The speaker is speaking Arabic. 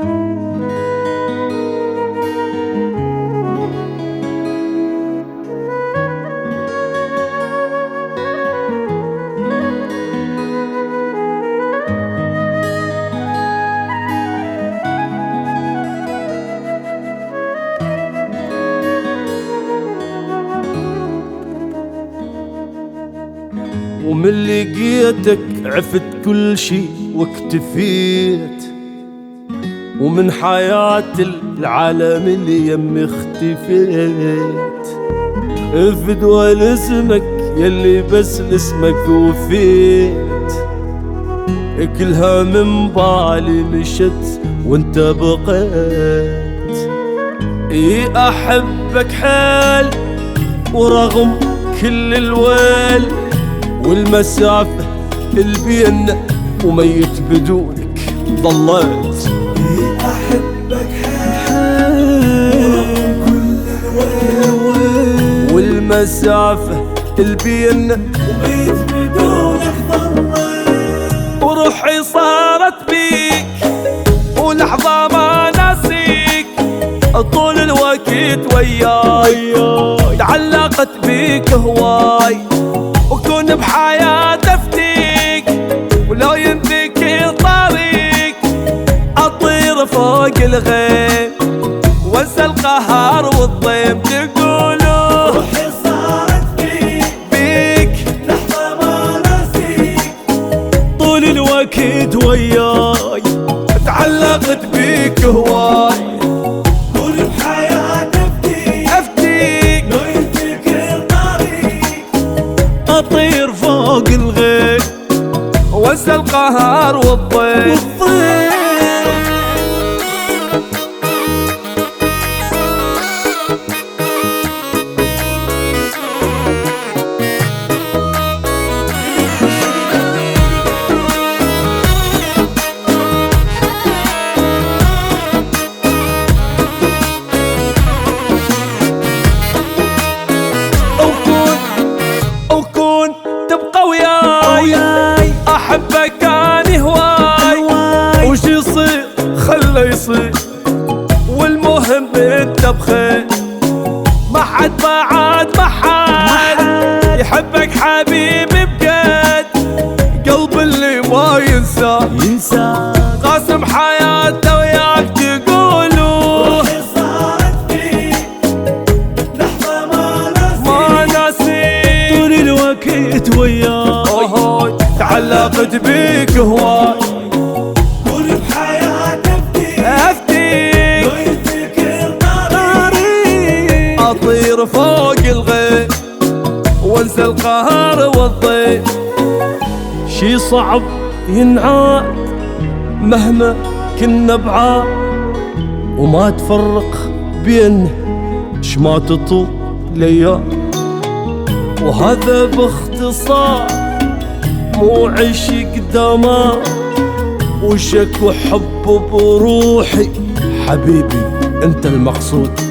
ومن لقيتك عفت كل شي واكتفيت، ومن حياة العالم اللي يمي اختفيت. افدوى لاسمك يلي بس لاسمك وفيت، كلها من بالي مشت وانت بقيت. اي احبك حيل ورغم كل الويل والمسافة البينا وميت بدونك ضليت. أحبك حيل كل الويل والمسافة البينا وميت بدونك ضليت. وروحي صارت بيك ولحظة ما ناسيك، طول الوقت وياي تعلقت بيك هواي، وكون بحياتي افتيك ولو يمديك طريق اطير فوق الغيم وانسى القهر والضيم. تقولوا روحي صارت بيك لحظة ما ناسيك، طول الوقت وياي تعلقت بيك هواي، كون بحياتي افتيك لو يمديك طريق اطير فوق الغيم وانسى القهر والضيم. وكون تبقى وياي احبك اني هواي، وش يصير خله يصير والمهم انت بخير. ما حد بعد ما حد يحبك حبيبي بجد، قلب اللي ما ينسى قاسم حياته وياك. تقولوا روحي صارت لحظة ما ناسي طول الوقت وياي تعلقت بيك هواي، كون بحياتي افتيك لو يمديك طريق اطير فوق الغيم وانسى القهر والضيم. شي صعب ينعاد مهما كنا بعاد، وما تفرق بيننا شما تطول ليال. وهذا باختصار مو عشق دمار وشك وحب بروحي، حبيبي انت المقصود.